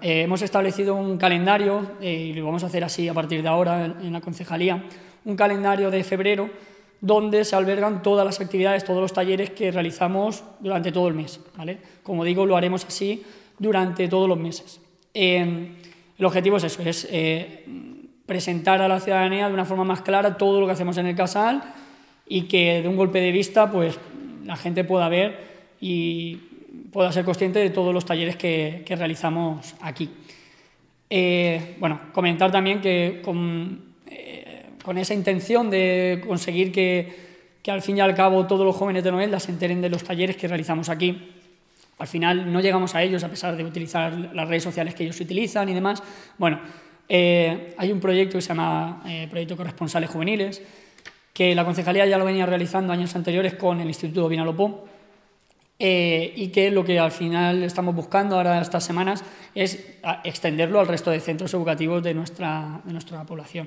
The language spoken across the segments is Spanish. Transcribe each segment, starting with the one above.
hemos establecido un calendario, y lo vamos a hacer así a partir de ahora en la concejalía, un calendario de febrero donde se albergan todas las actividades, todos los talleres que realizamos durante todo el mes, ¿vale? Como digo, lo haremos así durante todos los meses. El objetivo es eso, es presentar a la ciudadanía de una forma más clara todo lo que hacemos en el Casal y que de un golpe de vista pues la gente pueda ver y pueda ser consciente de todos los talleres que realizamos aquí. Bueno, comentar también que con esa intención de conseguir que al fin y al cabo todos los jóvenes de Novelda se enteren de los talleres que realizamos aquí. Al final no llegamos a ellos a pesar de utilizar las redes sociales que ellos utilizan y demás. Bueno, hay un proyecto que se llama Proyecto Corresponsales Juveniles, que la concejalía ya lo venía realizando años anteriores con el Instituto Vinalopó, y que lo que al final estamos buscando ahora estas semanas es extenderlo al resto de centros educativos de nuestra población.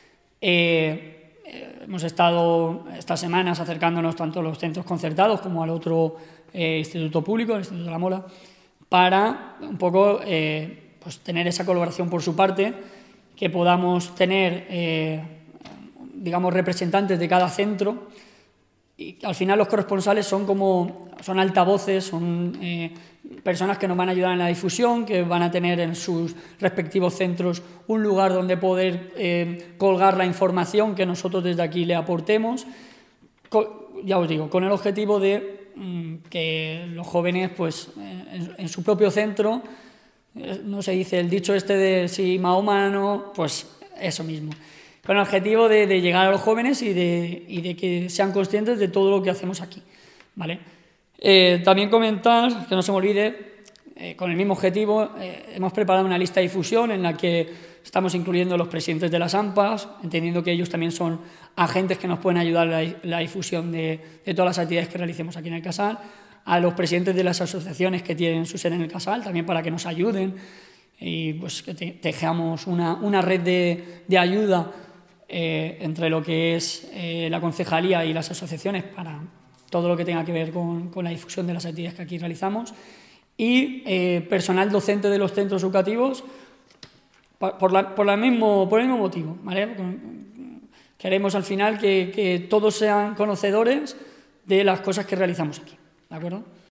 Hemos estado estas semanas acercándonos tanto a los centros concertados como al otro instituto público, el Instituto de la Mola, para un poco pues tener esa colaboración por su parte, que podamos tener digamos representantes de cada centro. Y al final los corresponsales son altavoces, son personas que nos van a ayudar en la difusión, que van a tener en sus respectivos centros un lugar donde poder colgar la información que nosotros desde aquí le aportemos, ya os digo, con el objetivo de que los jóvenes pues en su propio centro, no se dice el dicho este de si Mahoma no, pues eso mismo, con el objetivo de llegar a los jóvenes y de que sean conscientes de todo lo que hacemos aquí, ¿vale? También comentar, que no se me olvide, con el mismo objetivo, hemos preparado una lista de difusión en la que estamos incluyendo a los presidentes de las AMPAs, entendiendo que ellos también son agentes que nos pueden ayudar en la difusión de todas las actividades que realicemos aquí en el Casal, a los presidentes de las asociaciones que tienen su sede en el Casal, también para que nos ayuden y pues que tejamos una red de ayuda entre lo que es la concejalía y las asociaciones para todo lo que tenga que ver con la difusión de las actividades que aquí realizamos, y personal docente de los centros educativos por el mismo motivo, ¿vale? Queremos al final que todos sean conocedores de las cosas que realizamos aquí, ¿de acuerdo?